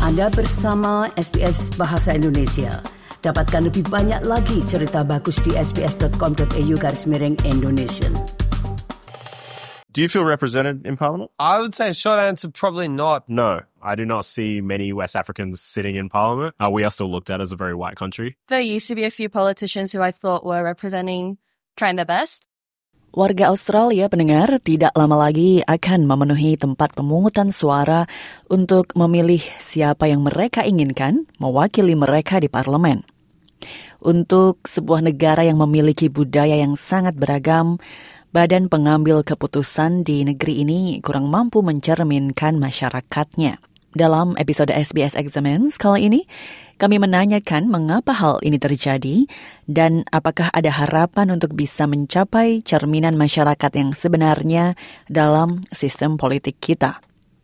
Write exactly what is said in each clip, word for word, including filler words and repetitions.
Anda bersama S B S Bahasa Indonesia. Dapatkan lebih banyak lagi cerita bagus di sbs.com.au garis miring Indonesian. Do you feel represented in Parliament? I would say short answer, probably not. No, I do not see many West Africans sitting in Parliament. Uh, we are still looked at as a very white country. There used to be a few politicians who I thought were representing, trying their best. Warga Australia pendengar tidak lama lagi akan memenuhi tempat pemungutan suara untuk memilih siapa yang mereka inginkan mewakili mereka di parlemen. Untuk sebuah negara yang memiliki budaya yang sangat beragam, badan pengambil keputusan di negeri ini kurang mampu mencerminkan masyarakatnya. Dalam episode S B S Examines kali ini, kami menanyakan mengapa hal ini terjadi dan apakah ada harapan untuk bisa mencapai cerminan masyarakat yang sebenarnya dalam sistem politik kita.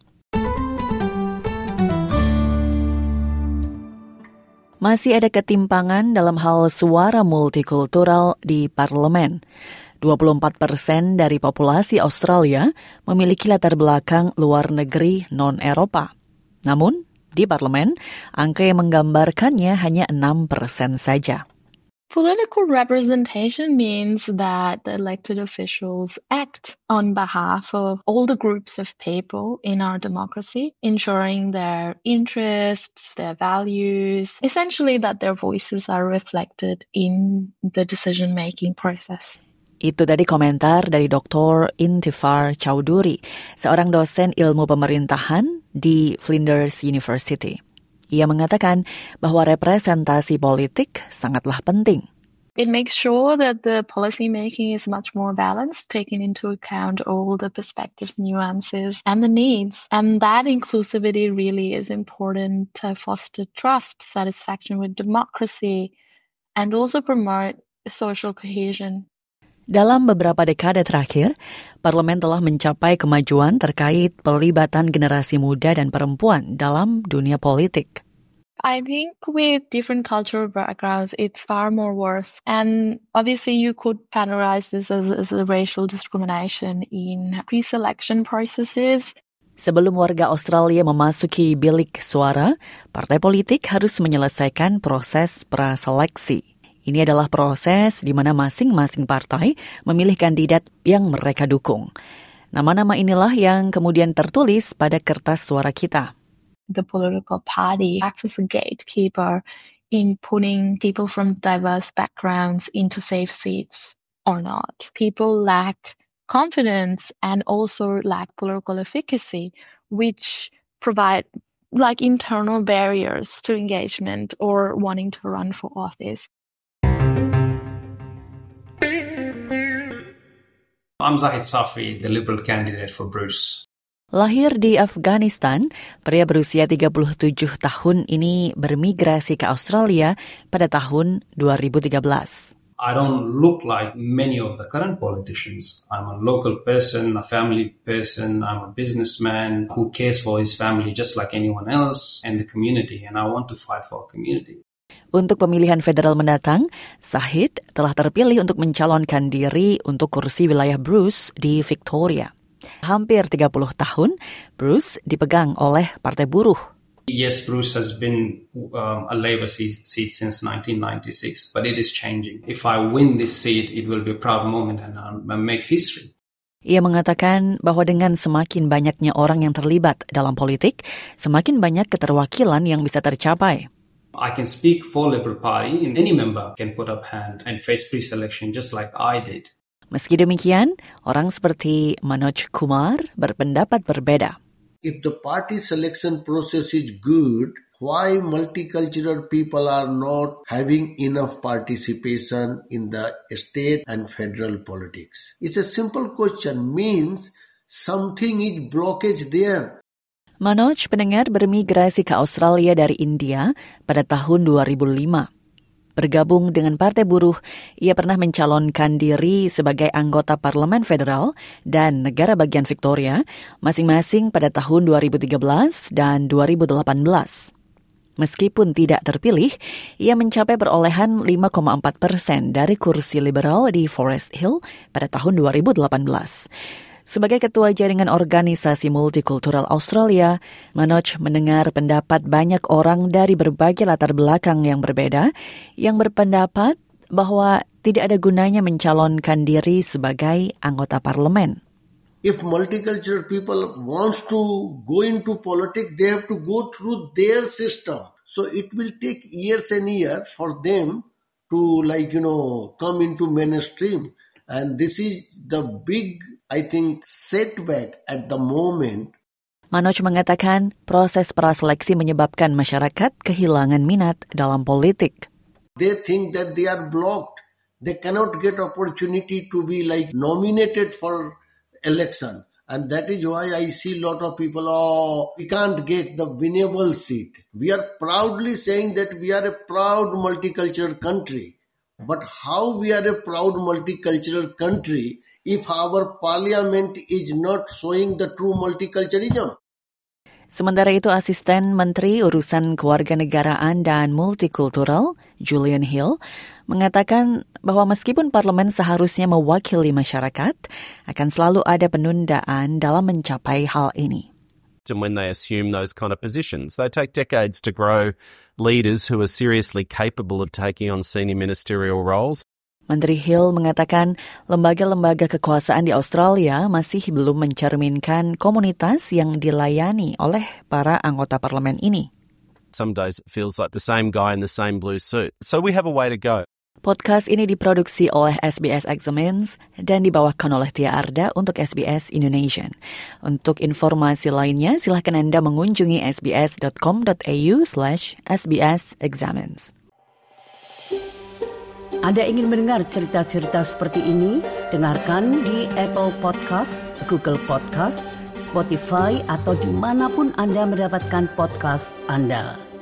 Masih ada ketimpangan dalam hal suara multikultural di parlemen. dua puluh empat persen dari populasi Australia memiliki latar belakang luar negeri non-Eropa. Namun, di parlemen, angka yang menggambarkannya hanya enam persen saja. Political representation means that the elected officials act on behalf of all the groups of people in our democracy, ensuring their interests, their values, essentially that their voices are reflected in the decision-making process. Itu tadi komentar dari Doktor Intifar Chowdhury, seorang dosen ilmu pemerintahan di Flinders University. Ia mengatakan bahwa representasi politik sangatlah penting. It makes sure that the policy making is much more balanced, taking into account all the perspectives, nuances, and the needs. And that inclusivity really is important to foster trust, satisfaction with democracy, and also promote social cohesion. Dalam beberapa dekade terakhir, parlemen telah mencapai kemajuan terkait pelibatan generasi muda dan perempuan dalam dunia politik. I think with different cultural backgrounds, it's far more worse. And obviously you could categorize this as, as a racial discrimination in pre-selection processes. Sebelum warga Australia memasuki bilik suara, partai politik harus menyelesaikan proses praseleksi. Ini adalah proses di mana masing-masing partai memilih kandidat yang mereka dukung. Nama-nama inilah yang kemudian tertulis pada kertas suara kita. The political party acts as a gatekeeper in putting people from diverse backgrounds into safe seats or not. People lack confidence and also lack political efficacy, which provide like internal barriers to engagement or wanting to run for office. I'm Zahid Safri, the Liberal candidate for Bruce. Lahir di Afghanistan, pria berusia tiga puluh tujuh tahun ini bermigrasi ke Australia pada tahun dua ribu tiga belas. I don't look like many of the current politicians. I'm a local person, a family person, I'm a businessman who cares for his family just like anyone else and the community, and I want to fight for our community. Untuk pemilihan federal mendatang, Zahid telah terpilih untuk mencalonkan diri untuk kursi wilayah Bruce di Victoria. Hampir tiga puluh tahun, Bruce dipegang oleh Partai Buruh. Yes, Bruce has been um, a Labour seat, seat since nineteen ninety-six, but it is changing. If I win this seat, it will be a proud moment and I'll make history. Ia mengatakan bahwa dengan semakin banyaknya orang yang terlibat dalam politik, semakin banyak keterwakilan yang bisa tercapai. I can speak for Liberal Party and any member can put up hand and face pre-selection just like I did. Meski demikian, orang seperti Manoj Kumar berpendapat berbeda. If the party selection process is good, why multicultural people are not having enough participation in the state and federal politics? It's a simple question, means something is blockage there. Manoj pendengar bermigrasi ke Australia dari India pada tahun dua ribu lima. Bergabung dengan Partai Buruh, ia pernah mencalonkan diri sebagai anggota Parlemen Federal dan Negara Bagian Victoria, masing-masing pada tahun dua ribu tiga belas dan dua ribu delapan belas. Meskipun tidak terpilih, ia mencapai perolehan lima koma empat persen dari kursi liberal di Forest Hill pada tahun dua ribu delapan belas. Sebagai ketua jaringan organisasi multikultural Australia, Manoj mendengar pendapat banyak orang dari berbagai latar belakang yang berbeda yang berpendapat bahwa tidak ada gunanya mencalonkan diri sebagai anggota parlemen. If multicultural people wants to go into politics, they have to go through their system. So it will take years and years for them to like, you know, come into mainstream. And this is the big, I think, setback at the moment. Manoj mengatakan proses praseleksi menyebabkan masyarakat kehilangan minat dalam politik. They think that they are blocked. They cannot get opportunity to be like nominated for election. And that is why I see a lot of people, oh, we can't get the winnable seat. We are proudly saying that we are a proud multicultural country. But how we are a proud multicultural country if our parliament is not showing the true multiculturalism? Sementara itu, Asisten Menteri Urusan Kewarganegaraan dan Multikultural, Julian Hill, mengatakan bahwa meskipun parlemen seharusnya mewakili masyarakat, akan selalu ada penundaan dalam mencapai hal ini. And when they assume those kind of positions, they take decades to grow leaders who are seriously capable of taking on senior ministerial roles. Menteri Hill mengatakan lembaga-lembaga kekuasaan di Australia masih belum mencerminkan komunitas yang dilayani oleh para anggota parlemen ini. Some days it feels like the same guy in the same blue suit. So we have a way to go. Podcast ini diproduksi oleh S B S Examines dan dibawakan oleh Tia Arda untuk S B S Indonesian. Untuk informasi lainnya, silakan Anda mengunjungi sbs.com.au slash sbsexamines. Anda ingin mendengar cerita-cerita seperti ini? Dengarkan di Apple Podcast, Google Podcast, Spotify, atau dimanapun Anda mendapatkan podcast Anda.